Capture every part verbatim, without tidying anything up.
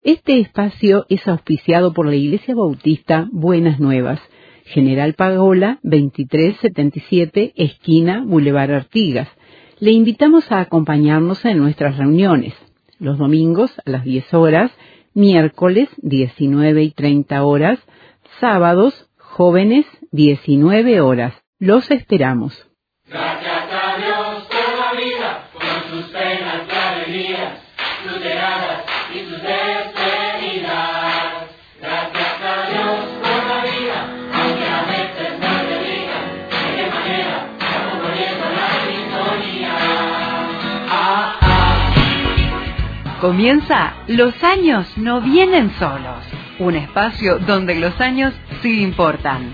Este espacio es auspiciado por la Iglesia Bautista Buenas Nuevas, General Pagola, veintitrés setenta y siete, esquina Boulevard Artigas. Le invitamos a acompañarnos en nuestras reuniones, los domingos a las diez horas, miércoles diecinueve y treinta horas, sábados, jóvenes, diecinueve horas. Los esperamos. Gracias a Dios por la vida, con sus penas y alegrías, sus llegadas y sus despedidas. Gracias a Dios por la vida, aunque a veces no te digan de qué manera estamos volviendo la sintonía. Ah, ah. Comienza Los años no vienen solos, un espacio donde los años sí importan.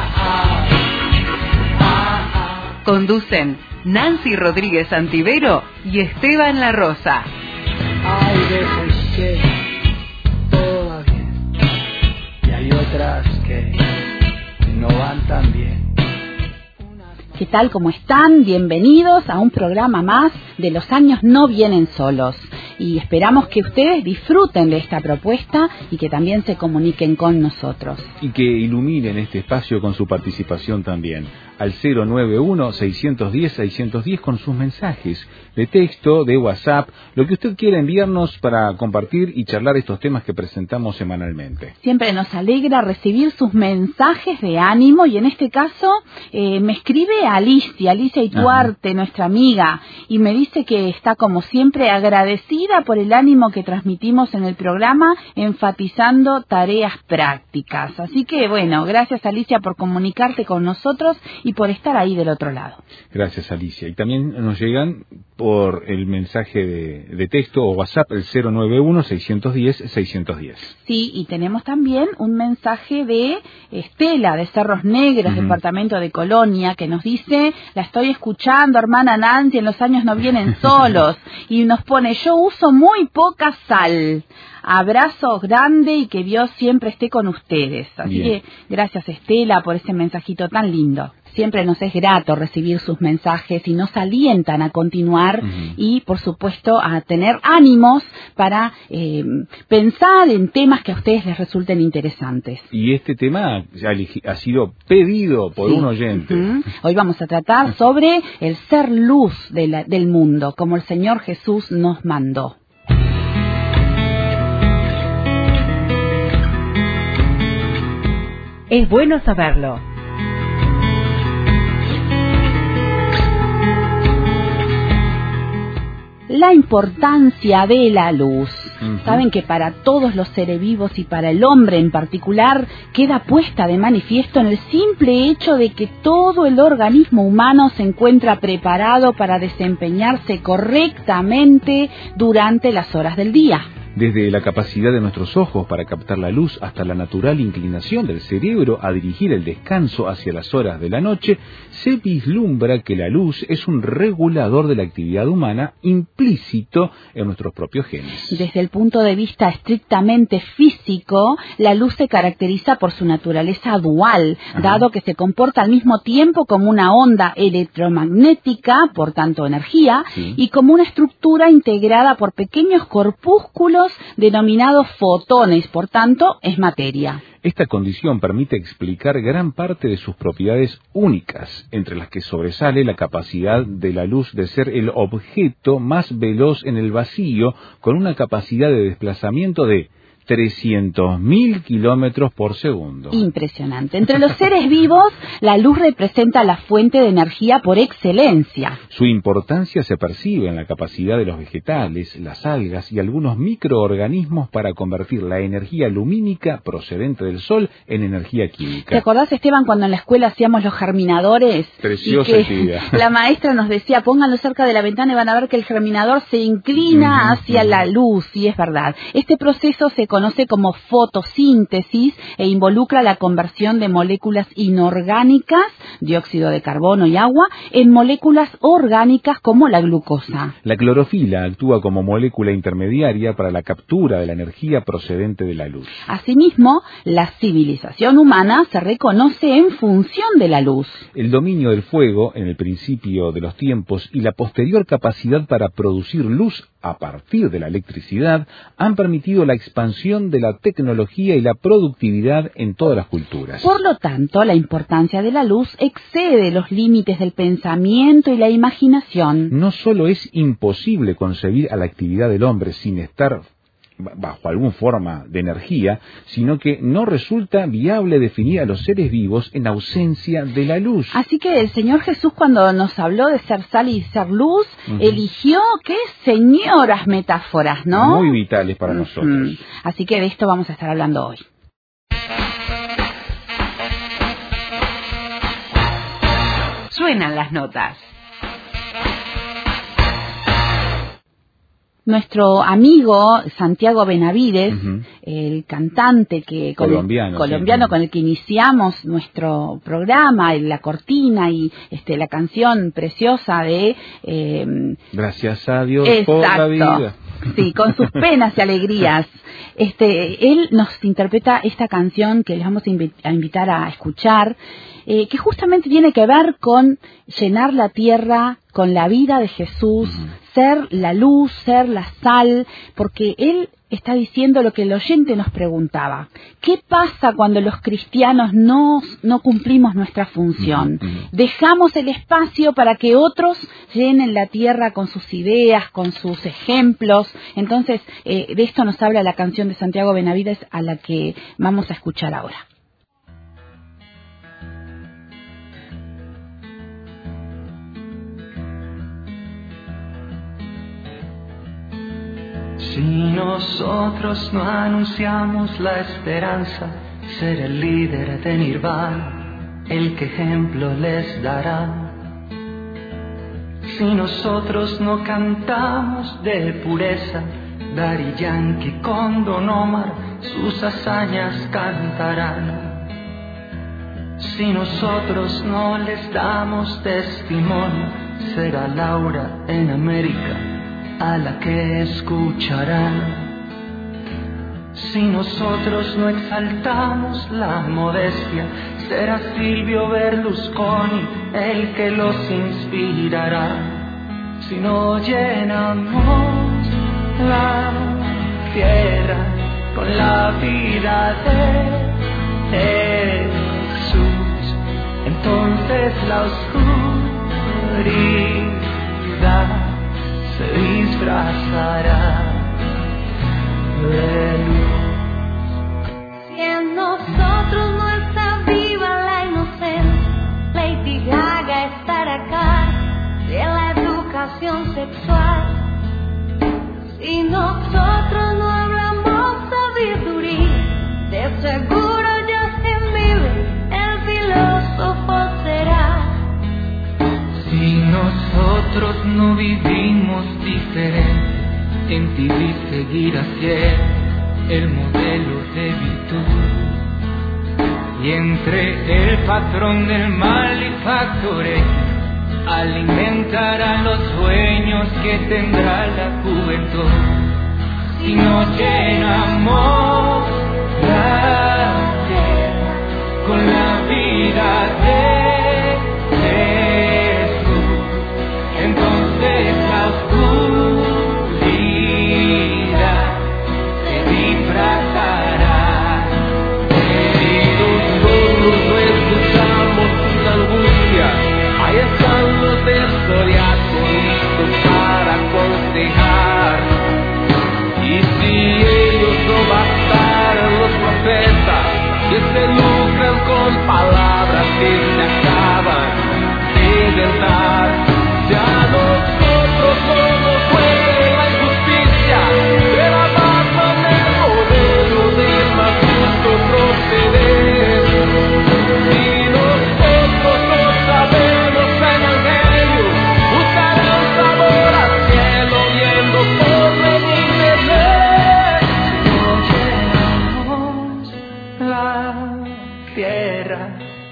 Conducen Nancy Rodríguez Antivero y Esteban La Rosa. Hay veces que todo va bien y hay otras que no van tan bien. ¿Qué tal? ¿Cómo están? Bienvenidos a un programa más de Los años no vienen solos. Y esperamos que ustedes disfruten de esta propuesta y que también se comuniquen con nosotros. Y que iluminen este espacio con su participación también. Al cero nueve uno, seiscientos diez, seiscientos diez con sus mensajes de texto, de WhatsApp, lo que usted quiera enviarnos para compartir y charlar estos temas que presentamos semanalmente. Siempre nos alegra recibir sus mensajes de ánimo y en este caso eh, me escribe Alicia, Alicia Ituarte, Ajá. nuestra amiga, y me dice que está como siempre agradecida por el ánimo que transmitimos en el programa, enfatizando tareas prácticas. Así que bueno, gracias Alicia por comunicarte con nosotros y por estar ahí del otro lado. Gracias Alicia. Y también nos llegan por el mensaje de, de texto o WhatsApp el cero nueve uno, seiscientos diez, seiscientos diez. Sí, y tenemos también un mensaje de Estela de Cerros Negros, uh-huh. departamento de Colonia, que nos dice: la estoy escuchando, hermana Nancy, en los años no vienen solos. Y nos pone: yo uso muy poca sal. Abrazo grande y que Dios siempre esté con ustedes. Así Bien. que gracias Estela por ese mensajito tan lindo. Siempre nos es grato recibir sus mensajes y nos alientan a continuar uh-huh. y, por supuesto, a tener ánimos para eh, pensar en temas que a ustedes les resulten interesantes. Y este tema ha sido pedido por sí. un oyente. Uh-huh. Hoy vamos a tratar sobre el ser luz de la, del mundo, como el Señor Jesús nos mandó. Es bueno saberlo. La importancia de la luz. Uh-huh. Saben que para todos los seres vivos y para el hombre en particular queda puesta de manifiesto en el simple hecho de que todo el organismo humano se encuentra preparado para desempeñarse correctamente durante las horas del día. Desde la capacidad de nuestros ojos para captar la luz hasta la natural inclinación del cerebro a dirigir el descanso hacia las horas de la noche, se vislumbra que la luz es un regulador de la actividad humana implícito en nuestros propios genes. Desde el punto de vista estrictamente físico, la luz se caracteriza por su naturaleza dual, Ajá. dado que se comporta al mismo tiempo como una onda electromagnética, por tanto energía, sí. y como una estructura integrada por pequeños corpúsculos denominados fotones, por tanto, es materia. Esta condición permite explicar gran parte de sus propiedades únicas, entre las que sobresale la capacidad de la luz de ser el objeto más veloz en el vacío, con una capacidad de desplazamiento de trescientos mil kilómetros por segundo. Impresionante. Entre los seres vivos, la luz representa la fuente de energía por excelencia. Su importancia se percibe en la capacidad de los vegetales, las algas y algunos microorganismos para convertir la energía lumínica procedente del sol en energía química. ¿Te acordás, Esteban, cuando en la escuela hacíamos los germinadores? Preciosa actividad. La maestra nos decía: pónganlo cerca de la ventana y van a ver que el germinador se inclina uh-huh, hacia uh-huh. la luz. Y es verdad. Este proceso se conoce como fotosíntesis e involucra la conversión de moléculas inorgánicas, dióxido de carbono y agua, en moléculas orgánicas como la glucosa. La clorofila actúa como molécula intermediaria para la captura de la energía procedente de la luz. Asimismo, la civilización humana se reconoce en función de la luz. El dominio del fuego en el principio de los tiempos y la posterior capacidad para producir luz a partir de la electricidad han permitido la expansión de la tecnología y la productividad en todas las culturas. Por lo tanto, la importancia de la luz excede los límites del pensamiento y la imaginación. No solo es imposible concebir a la actividad del hombre sin estar bajo alguna forma de energía, sino que no resulta viable definir a los seres vivos en ausencia de la luz. Así que el Señor Jesús, cuando nos habló de ser sal y ser luz, uh-huh. eligió, ¿qué señoras metáforas, no? Muy vitales para uh-huh. nosotros. Así que de esto vamos a estar hablando hoy. Suenan las notas. Nuestro amigo Santiago Benavides, uh-huh. el cantante que con colombiano, el, colombiano sí. con el que iniciamos nuestro programa, la cortina y este la canción preciosa de eh, Gracias a Dios exacto, por la vida. Sí, con sus penas y alegrías. Este, él nos interpreta esta canción que les vamos a, invi- a invitar a escuchar, eh, que justamente tiene que ver con llenar la tierra con la vida de Jesús, uh-huh. ser la luz, ser la sal, porque él está diciendo lo que el oyente nos preguntaba. ¿Qué pasa cuando los cristianos no, no cumplimos nuestra función? Uh-huh. Dejamos el espacio para que otros llenen la tierra con sus ideas, con sus ejemplos. Entonces, eh, de esto nos habla la canción de Santiago Benavides a la que vamos a escuchar ahora. Si nosotros no anunciamos la esperanza, ser el líder de Nirvana, el que ejemplo les dará. Si nosotros no cantamos de pureza, Daddy Yankee con Don Omar sus hazañas cantarán. Si nosotros no les damos testimonio, será Laura en América a la que escucharán. Si nosotros no exaltamos la modestia, será Silvio Berlusconi el que los inspirará. Si no llenamos la tierra con la vida de Jesús, entonces la oscuridad se disfrazará de luz. Si en nosotros no está viva la inocencia, Lady Gaga estará acá de la educación sexual. Si nosotros no hablamos sabiduría, de seguro Justin Bieber el filósofo será. Si nosotros no vivimos diferente, en ti vi seguir hacia el modelo de virtud. Y entre el patrón del mal y factores, alimentará los sueños que tendrá la juventud. Si nos llenamos la tierra con la vida de entonces la oscuridad se disfrazará. Queridos pueblos, no escuchamos sus angustias. Ahí están los del zodiaco listos para aconsejar. Y si ellos no bajan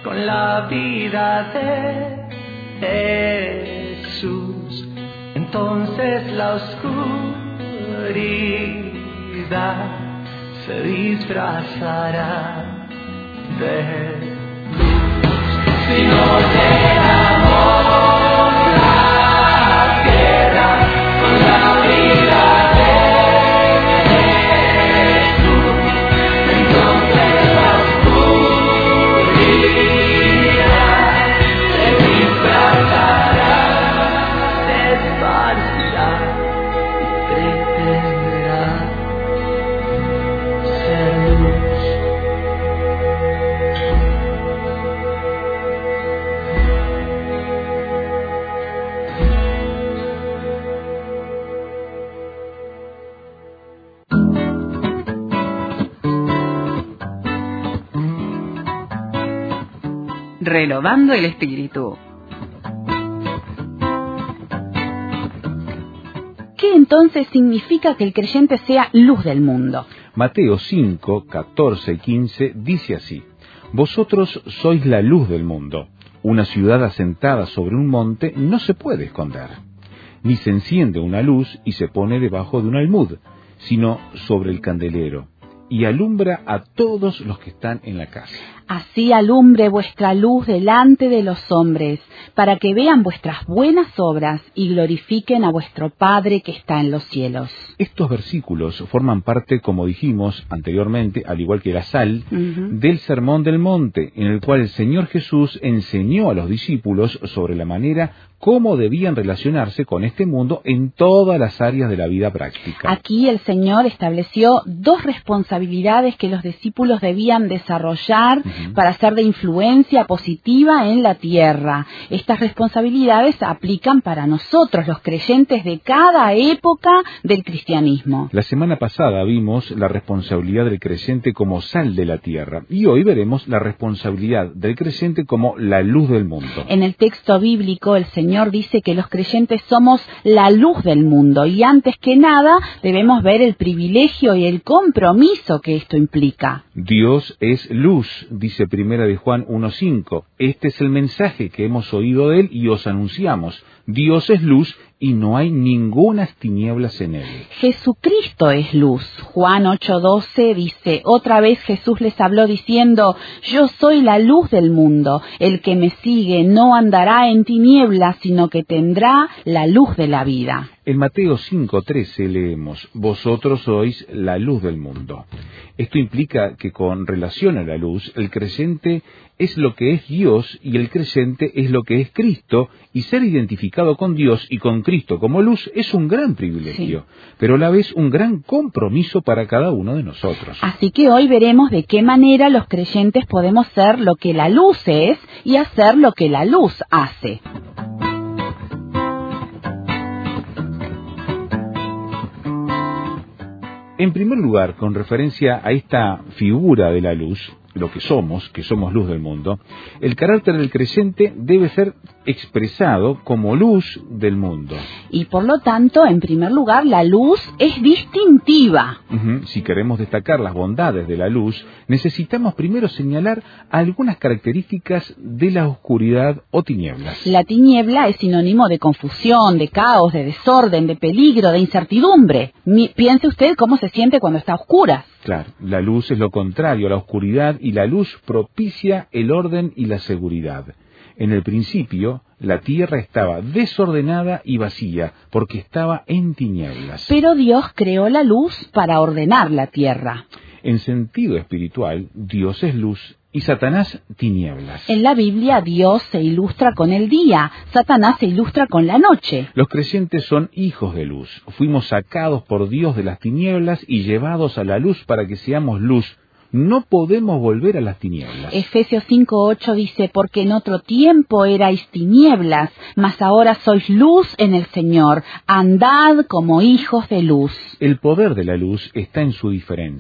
con la vida de Jesús. Entonces la oscuridad se disfrazará de luz. Si no llenamos la tierra con la vida de Jesús, entonces la oscuridad se disfrazará, se esparcirá y pretenderá ser luz. Renovando el espíritu. ¿Qué entonces significa que el creyente sea luz del mundo? Mateo cinco, catorce y quince dice así: Vosotros sois la luz del mundo. Una ciudad asentada sobre un monte no se puede esconder. Ni se enciende una luz y se pone debajo de un almud, sino sobre el candelero, y alumbra a todos los que están en la casa. Así alumbre vuestra luz delante de los hombres, para que vean vuestras buenas obras y glorifiquen a vuestro Padre que está en los cielos. Estos versículos forman parte, como dijimos anteriormente, al igual que la sal, uh-huh. del Sermón del Monte, en el cual el Señor Jesús enseñó a los discípulos sobre la manera cómo debían relacionarse con este mundo en todas las áreas de la vida práctica. Aquí el Señor estableció dos responsabilidades que los discípulos debían desarrollar uh-huh. para ser de influencia positiva en la tierra. Estas responsabilidades aplican para nosotros, los creyentes de cada época del cristianismo. La semana pasada vimos la responsabilidad del creyente como sal de la tierra, y hoy veremos la responsabilidad del creyente como la luz del mundo. En el texto bíblico, el Señor Señor dice que los creyentes somos la luz del mundo, y antes que nada debemos ver el privilegio y el compromiso que esto implica. Dios es luz, dice Primera de Juan uno cinco. Este es el mensaje que hemos oído de Él y os anunciamos. Dios es luz y no hay ningunas tinieblas en Él. Jesucristo es luz. Juan ocho doce dice: otra vez Jesús les habló diciendo: yo soy la luz del mundo. El que me sigue no andará en tinieblas, sino que tendrá la luz de la vida. En Mateo cinco trece leemos: vosotros sois la luz del mundo. Esto implica que con relación a la luz, el creyente es lo que es Dios y el creyente es lo que es Cristo, y ser identificado con Dios y con Cristo como luz es un gran privilegio, sí. pero a la vez un gran compromiso para cada uno de nosotros. Así que hoy veremos de qué manera los creyentes podemos ser lo que la luz es y hacer lo que la luz hace. En primer lugar, con referencia a esta figura de la luz, lo que somos, que somos luz del mundo, el carácter del creyente debe ser expresado como luz del mundo. Y por lo tanto, en primer lugar, la luz es distintiva. Uh-huh. Si queremos destacar las bondades de la luz, necesitamos primero señalar algunas características de la oscuridad o tinieblas. La tiniebla es sinónimo de confusión, de caos, de desorden, de peligro, de incertidumbre. Mi, piense usted cómo se siente cuando está a oscuras. Claro, la luz es lo contrario a la oscuridad y la luz propicia el orden y la seguridad. En el principio, la tierra estaba desordenada y vacía porque estaba en tinieblas. Pero Dios creó la luz para ordenar la tierra. En sentido espiritual, Dios es luz y Satanás tinieblas. En la Biblia, Dios se ilustra con el día, Satanás se ilustra con la noche. Los creyentes son hijos de luz. Fuimos sacados por Dios de las tinieblas y llevados a la luz para que seamos luz. No podemos volver a las tinieblas. Efesios cinco ocho dice: porque en otro tiempo erais tinieblas, mas ahora sois luz en el Señor. Andad como hijos de luz. El poder de la luz está en su diferencia.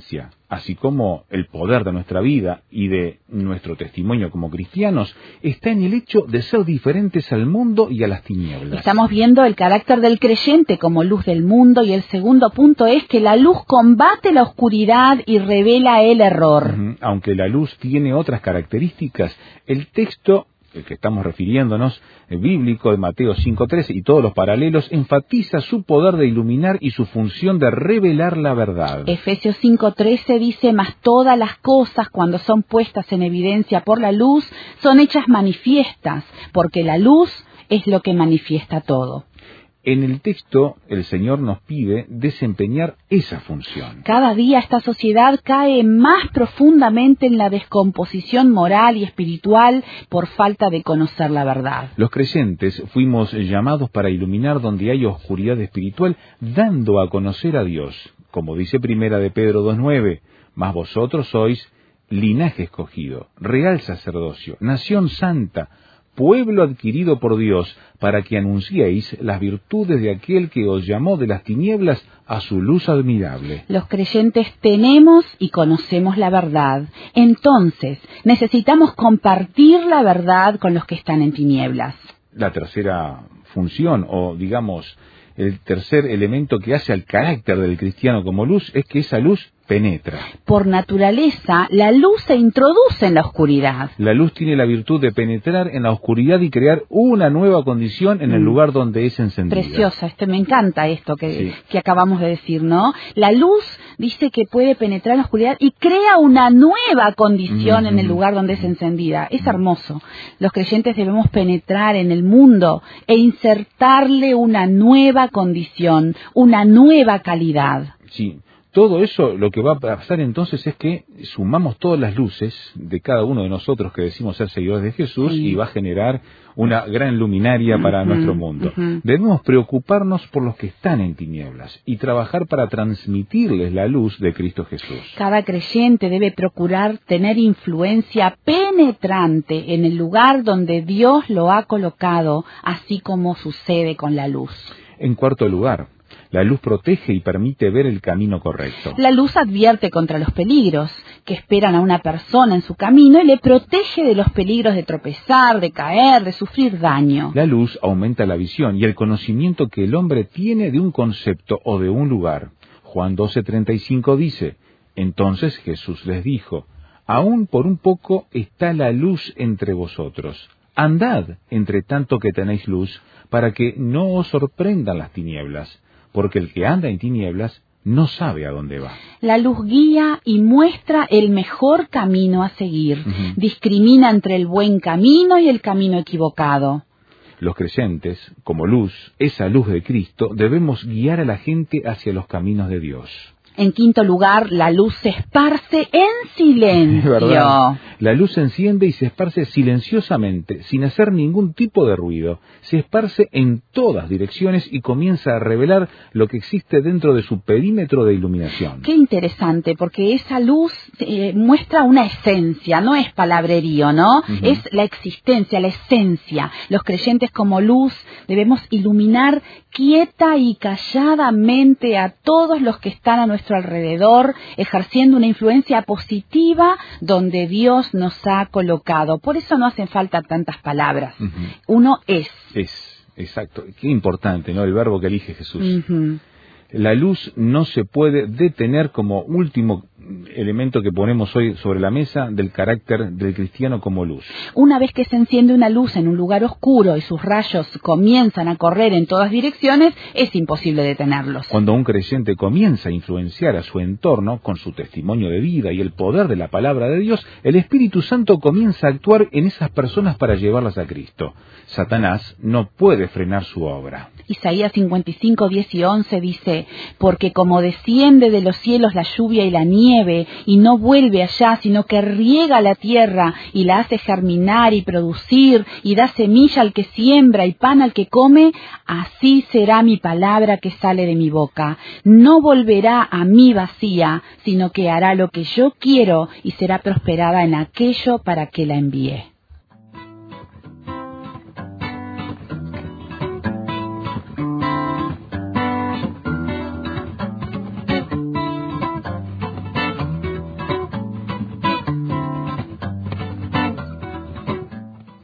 así como el poder de nuestra vida y de nuestro testimonio como cristianos, está en el hecho de ser diferentes al mundo y a las tinieblas. Estamos viendo el carácter del creyente como luz del mundo, y el segundo punto es que la luz combate la oscuridad y revela el error. Uh-huh. Aunque la luz tiene otras características, el texto, el que estamos refiriéndonos, el bíblico de Mateo cinco trece y todos los paralelos, enfatiza su poder de iluminar y su función de revelar la verdad. Efesios cinco trece dice: mas todas las cosas, cuando son puestas en evidencia por la luz, son hechas manifiestas, porque la luz es lo que manifiesta todo. En el texto, el Señor nos pide desempeñar esa función. Cada día esta sociedad cae más profundamente en la descomposición moral y espiritual por falta de conocer la verdad. Los creyentes fuimos llamados para iluminar donde hay oscuridad espiritual, dando a conocer a Dios. Como dice Primera de Pedro dos nueve, mas vosotros sois linaje escogido, real sacerdocio, nación santa, pueblo adquirido por Dios, para que anunciéis las virtudes de aquel que os llamó de las tinieblas a su luz admirable. Los creyentes tenemos y conocemos la verdad. Entonces, necesitamos compartir la verdad con los que están en tinieblas. La tercera función, o digamos, el tercer elemento que hace al carácter del cristiano como luz, es que esa luz penetra. Por naturaleza, la luz se introduce en la oscuridad. La luz tiene la virtud de penetrar en la oscuridad y crear una nueva condición en el lugar donde es encendida. Preciosa, este, me encanta esto que, Sí. que acabamos de decir, ¿no? La luz dice que puede penetrar en la oscuridad y crea una nueva condición Mm-hmm. en el lugar donde es encendida. Es hermoso. Los creyentes debemos penetrar en el mundo e insertarle una nueva condición, una nueva calidad. Sí. Todo eso, lo que va a pasar entonces es que sumamos todas las luces de cada uno de nosotros que decimos ser seguidores de Jesús, Sí. y va a generar una gran luminaria para Ujú, nuestro mundo. ujú. Debemos preocuparnos por los que están en tinieblas y trabajar para transmitirles la luz de Cristo Jesús. Cada creyente debe procurar tener influencia penetrante en el lugar donde Dios lo ha colocado, así como sucede con la luz. En cuarto lugar, la luz protege y permite ver el camino correcto. La luz advierte contra los peligros que esperan a una persona en su camino y le protege de los peligros de tropezar, de caer, de sufrir daño. La luz aumenta la visión y el conocimiento que el hombre tiene de un concepto o de un lugar. Juan doce treinta y cinco dice: entonces Jesús les dijo: aún por un poco está la luz entre vosotros. Andad entre tanto que tenéis luz, para que no os sorprendan las tinieblas, porque el que anda en tinieblas no sabe a dónde va. La luz guía y muestra el mejor camino a seguir. Ujú. Discrimina entre el buen camino y el camino equivocado. Los creyentes, como luz, esa luz de Cristo, debemos guiar a la gente hacia los caminos de Dios. En quinto lugar, la luz se esparce en Es silencio. verdad. La luz se enciende y se esparce silenciosamente, sin hacer ningún tipo de ruido. Se esparce en todas direcciones y comienza a revelar lo que existe dentro de su perímetro de iluminación. Qué interesante, porque esa luz eh, muestra una esencia, no es palabrerío, ¿no? Ujú. Es la existencia, la esencia. Los creyentes como luz debemos iluminar quieta y calladamente a todos los que están a nuestro alrededor, ejerciendo una influencia positiva donde Dios nos ha colocado. Por eso no hacen falta tantas palabras. Ujú. Uno es. Es, exacto. Qué importante, ¿no? El verbo que elige Jesús. Ujú. La luz no se puede detener como último elemento que ponemos hoy sobre la mesa del carácter del cristiano como luz. Una vez que se enciende una luz en un lugar oscuro y sus rayos comienzan a correr en todas direcciones, es imposible detenerlos. Cuando un creyente comienza a influenciar a su entorno con su testimonio de vida y el poder de la palabra de Dios, el Espíritu Santo comienza a actuar en esas personas para llevarlas a Cristo. Satanás no puede frenar su obra. Isaías cincuenta y cinco, diez y once dice: porque como desciende de los cielos la lluvia y la nieve, y no vuelve allá, sino que riega la tierra, y la hace germinar y producir, y da semilla al que siembra y pan al que come, así será mi palabra que sale de mi boca. No volverá a mí vacía, sino que hará lo que yo quiero, y será prosperada en aquello para que la envíe.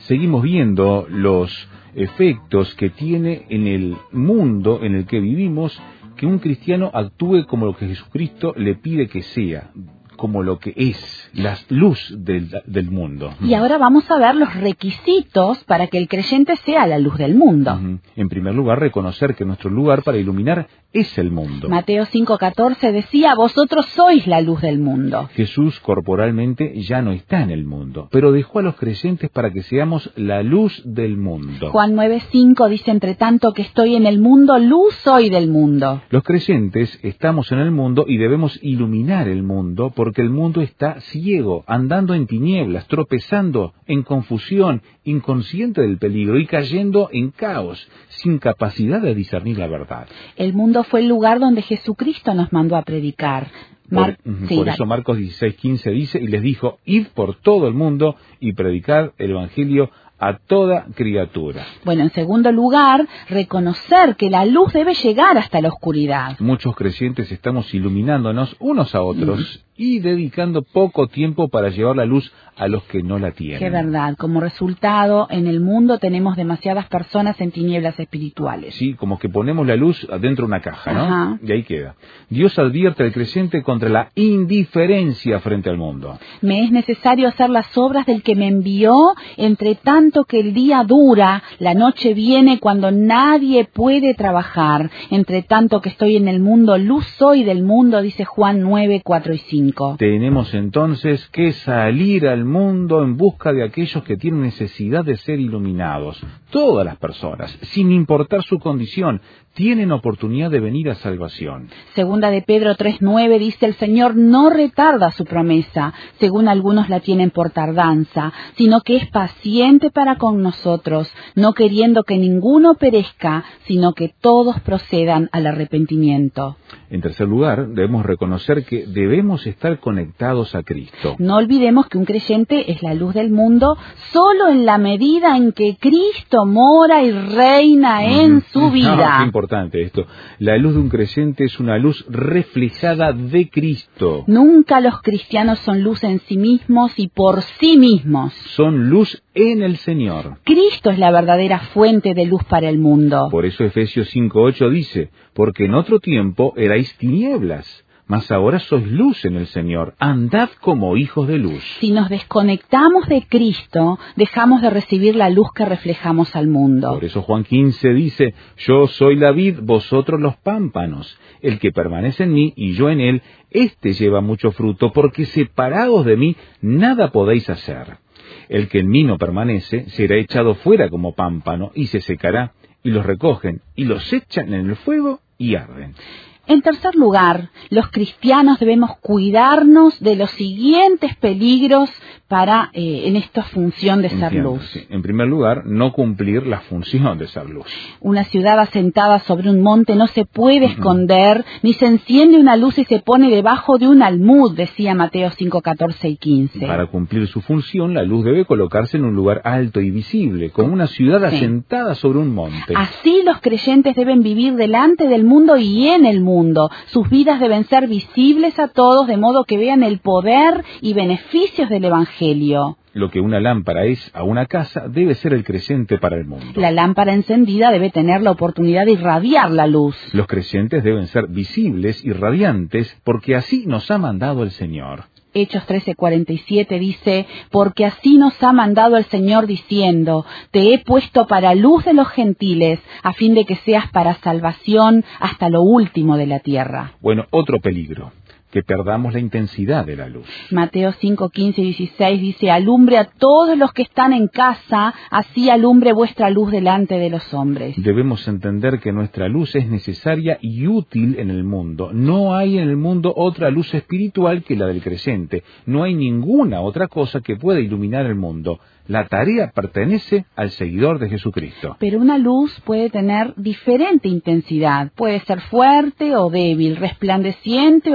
seguimos viendo los efectos que tiene en el mundo en el que vivimos que un cristiano actúe como lo que Jesucristo le pide que sea, como lo que es, la luz del, del mundo. Y ahora vamos a ver los requisitos para que el creyente sea la luz del mundo. Uh-huh. En primer lugar, reconocer que nuestro lugar para iluminar es el mundo. Mateo cinco catorce decía, vosotros sois la luz del mundo. Jesús corporalmente ya no está en el mundo, pero dejó a los creyentes para que seamos la luz del mundo. Juan nueve cinco dice, entre tanto que estoy en el mundo, luz soy del mundo. Los creyentes estamos en el mundo y debemos iluminar el mundo porque el mundo está ciego, andando en tinieblas, tropezando en confusión, inconsciente del peligro y cayendo en caos, sin capacidad de discernir la verdad. El mundo fue el lugar donde Jesucristo nos mandó a predicar. Mar- por, sí, por eso Marcos dieciséis quince dice, y les dijo, id por todo el mundo y predicad el Evangelio a toda criatura. Bueno, en segundo lugar, reconocer que la luz debe llegar hasta la oscuridad. Muchos creyentes estamos iluminándonos unos a otros mm. y dedicando poco tiempo para llevar la luz a los que no la tienen. Qué verdad. Como resultado, en el mundo tenemos demasiadas personas en tinieblas espirituales. Sí, como que ponemos la luz adentro de una caja, ¿no? Ajá. Y ahí queda. Dios advierte al creyente contra la indiferencia frente al mundo. Me es necesario hacer las obras del que me envió, entre tanto que el día dura, la noche viene cuando nadie puede trabajar. Entre tanto que estoy en el mundo, luz soy del mundo, dice Juan nueve, cuatro y cinco. Tenemos entonces que salir al mundo en busca de aquellos que tienen necesidad de ser iluminados. Todas las personas, sin importar su condición, tienen oportunidad de venir a salvación. Segunda de Pedro tres nueve dice, el Señor no retarda su promesa, según algunos la tienen por tardanza, sino que es paciente para con nosotros, no queriendo que ninguno perezca, sino que todos procedan al arrepentimiento. En tercer lugar, debemos reconocer que debemos estar conectados a Cristo. No olvidemos que un creyente es la luz del mundo solo en la medida en que Cristo mora y reina en su vida. No, qué importante esto. La luz de un creyente es una luz reflejada de Cristo. Nunca los cristianos son luz en sí mismos y por sí mismos. Son luz en el Señor. Cristo es la verdadera fuente de luz para el mundo. Por eso Efesios cinco ocho dice, porque en otro tiempo erais tinieblas, mas ahora sois luz en el Señor, andad como hijos de luz. Si nos desconectamos de Cristo, dejamos de recibir la luz que reflejamos al mundo. Por eso Juan quince dice, yo soy la vid, vosotros los pámpanos. El que permanece en mí y yo en él, éste lleva mucho fruto, porque separados de mí nada podéis hacer. El que en mí no permanece será echado fuera como pámpano y se secará, y los recogen y los echan en el fuego y arden. En tercer lugar, los cristianos debemos cuidarnos de los siguientes peligros para eh, en esta función de ser Entiendo, luz. Sí. En primer lugar, no cumplir la función de ser luz. Una ciudad asentada sobre un monte no se puede Uh-huh. esconder, ni se enciende una luz y se pone debajo de un almud, decía Mateo cinco, catorce y quince. Para cumplir su función, la luz debe colocarse en un lugar alto y visible, como una ciudad Sí. asentada sobre un monte. Así los creyentes deben vivir delante del mundo y en el mundo. Sus vidas deben ser visibles a todos, de modo que vean el poder y beneficios del Evangelio. Lo que una lámpara es a una casa debe ser el creyente para el mundo. La lámpara encendida debe tener la oportunidad de irradiar la luz. Los creyentes deben ser visibles y radiantes, porque así nos ha mandado el Señor. Hechos trece cuarenta y siete dice, porque así nos ha mandado el Señor diciendo, te he puesto para luz de los gentiles, a fin de que seas para salvación hasta lo último de la tierra. Bueno, otro peligro, que perdamos la intensidad de la luz. Mateo cinco, quince y dieciséis dice, alumbre a todos los que están en casa, así alumbre vuestra luz delante de los hombres. Debemos entender que nuestra luz es necesaria y útil en el mundo. No hay en el mundo otra luz espiritual que la del creyente. No hay ninguna otra cosa que pueda iluminar el mundo. La tarea pertenece al seguidor de Jesucristo. Pero una luz puede tener diferente intensidad. Puede ser fuerte o débil, resplandeciente o pobre.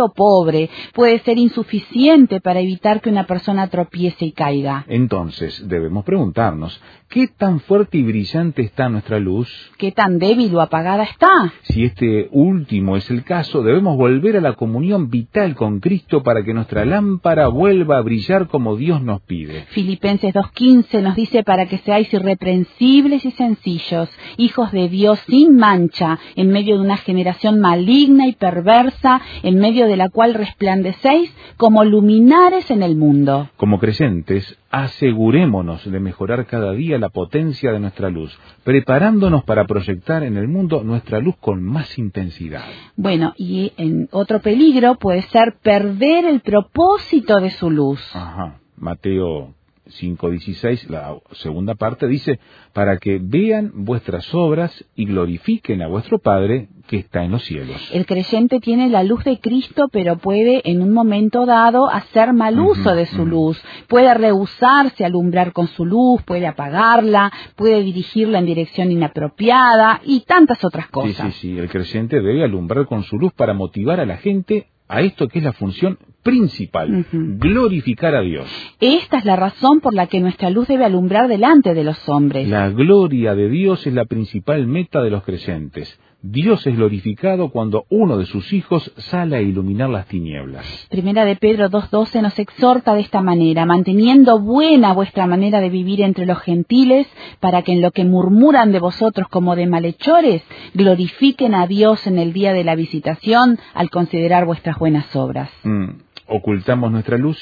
sobre, puede ser insuficiente para evitar que una persona tropiece y caiga. Entonces, debemos preguntarnos, ¿qué tan fuerte y brillante está nuestra luz? ¿Qué tan débil o apagada está? Si este último es el caso, debemos volver a la comunión vital con Cristo para que nuestra lámpara vuelva a brillar como Dios nos pide. Filipenses dos quince nos dice para que seáis irreprensibles y sencillos, hijos de Dios sin mancha, en medio de una generación maligna y perversa, en medio de la cual resplandecéis como luminares en el mundo. Como creyentes, asegurémonos de mejorar cada día la potencia de nuestra luz, preparándonos para proyectar en el mundo nuestra luz con más intensidad. Bueno, y en otro peligro puede ser perder el propósito de su luz. Ajá, Mateo cinco dieciséis, la segunda parte, dice, para que vean vuestras obras y glorifiquen a vuestro Padre que está en los cielos. El creyente tiene la luz de Cristo, pero puede en un momento dado hacer mal uso uh-huh, de su uh-huh. luz. Puede rehusarse a alumbrar con su luz, puede apagarla, puede dirigirla en dirección inapropiada y tantas otras cosas. Sí, sí, sí, el creyente debe alumbrar con su luz para motivar a la gente a esto que es la función principal, uh-huh. glorificar a Dios. Esta es la razón por la que nuestra luz debe alumbrar delante de los hombres. La gloria de Dios es la principal meta de los creyentes. Dios es glorificado cuando uno de sus hijos sale a iluminar las tinieblas. Primera de Pedro dos doce nos exhorta de esta manera, manteniendo buena vuestra manera de vivir entre los gentiles, para que en lo que murmuran de vosotros como de malhechores, glorifiquen a Dios en el día de la visitación al considerar vuestras buenas obras. Mm, ¿Ocultamos nuestra luz?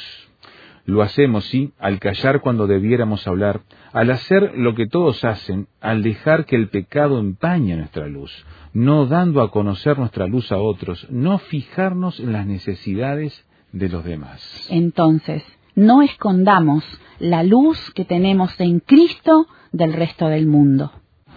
Lo hacemos, sí, al callar cuando debiéramos hablar, al hacer lo que todos hacen, al dejar que el pecado empañe nuestra luz, no dando a conocer nuestra luz a otros, no fijarnos en las necesidades de los demás. Entonces, no escondamos la luz que tenemos en Cristo del resto del mundo.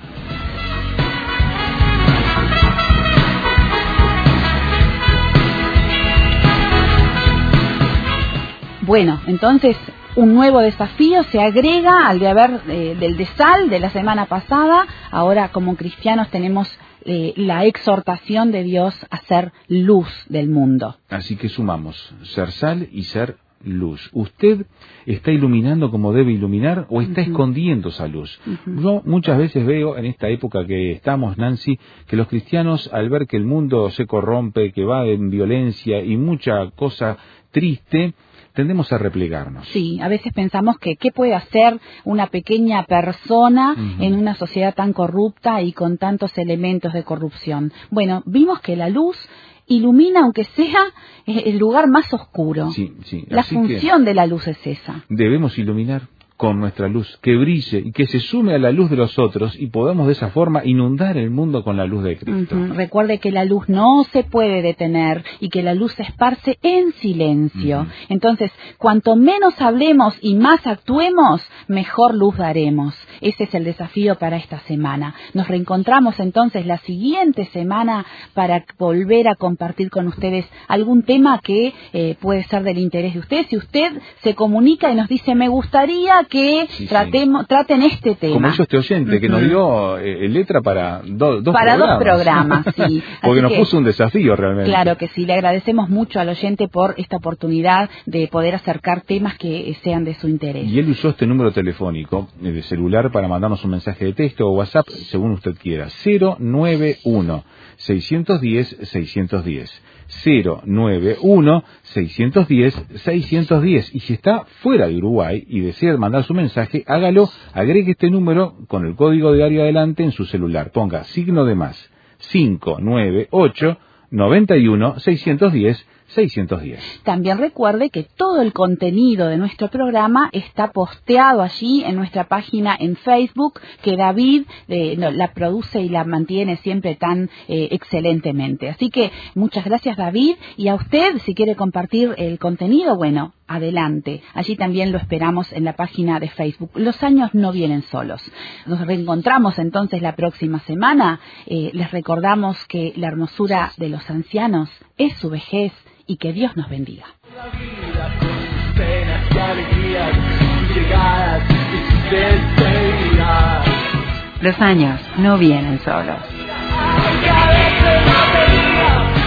Bueno, entonces un nuevo desafío se agrega al de haber eh, del de sal de la semana pasada. Ahora como cristianos tenemos eh, la exhortación de Dios a ser luz del mundo. Así que sumamos ser sal y ser luz. ¿Usted está iluminando como debe iluminar o está uh-huh. escondiendo esa luz? Uh-huh. Yo muchas veces veo en esta época que estamos, Nancy, que los cristianos al ver que el mundo se corrompe, que va en violencia y mucha cosa triste, tendemos a replegarnos. Sí, a veces pensamos que qué puede hacer una pequeña persona uh-huh. en una sociedad tan corrupta y con tantos elementos de corrupción. Bueno, vimos que la luz ilumina aunque sea el lugar más oscuro. Sí, sí. La Así función de la luz es esa. Debemos iluminar con nuestra luz, que brille y que se sume a la luz de los otros y podamos de esa forma inundar el mundo con la luz de Cristo. Uh-huh. Recuerde que la luz no se puede detener y que la luz se esparce en silencio. Uh-huh. Entonces, cuanto menos hablemos y más actuemos, mejor luz daremos. Ese es el desafío para esta semana. Nos reencontramos entonces la siguiente semana para volver a compartir con ustedes algún tema que eh, puede ser del interés de usted. Si usted se comunica y nos dice, me gustaría que sí, tratemos, sí. traten este tema. Como hizo este oyente, uh-huh. que nos dio eh, letra para do, dos para programas. dos programas, sí. Porque Así nos que, puso un desafío realmente. Claro que sí, le agradecemos mucho al oyente por esta oportunidad de poder acercar temas que sean de su interés. Y él usó este número telefónico de celular para mandarnos un mensaje de texto o WhatsApp, según usted quiera. cero nueve uno, seis uno cero, seis uno cero. cero nueve uno, seis uno cero, seis uno cero. Y si está fuera de Uruguay y desea mandar su mensaje, hágalo, agregue este número con el código de área adelante en su celular. Ponga signo de más, cinco nueve ocho, noventa y uno, seiscientos diez, seiscientos diez. También recuerde que todo el contenido de nuestro programa está posteado allí en nuestra página en Facebook, que David eh, no, la produce y la mantiene siempre tan eh, excelentemente. Así que muchas gracias, David, y a usted, si quiere compartir el contenido, bueno, adelante. Allí también lo esperamos en la página de Facebook. Los años no vienen solos. Nos reencontramos entonces la próxima semana. Eh, les recordamos que la hermosura de los ancianos es su vejez y que Dios nos bendiga. La vida con sus penas y alegrías, sus llegadas y sus despedidas. Los años no vienen solos. Aunque a veces no te diga,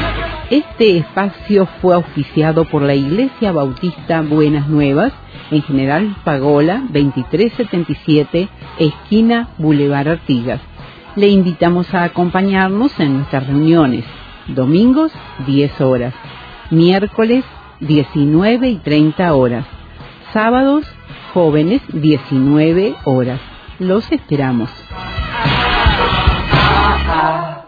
Este espacio fue auspiciado por la Iglesia Bautista Buenas Nuevas, en General Pagola veintitrés setenta y siete, esquina Boulevard Artigas. Le invitamos a acompañarnos en nuestras reuniones. Domingos, diez horas. Miércoles, diecinueve y treinta horas. Sábados, jóvenes, diecinueve horas. Los esperamos. Ah, ah.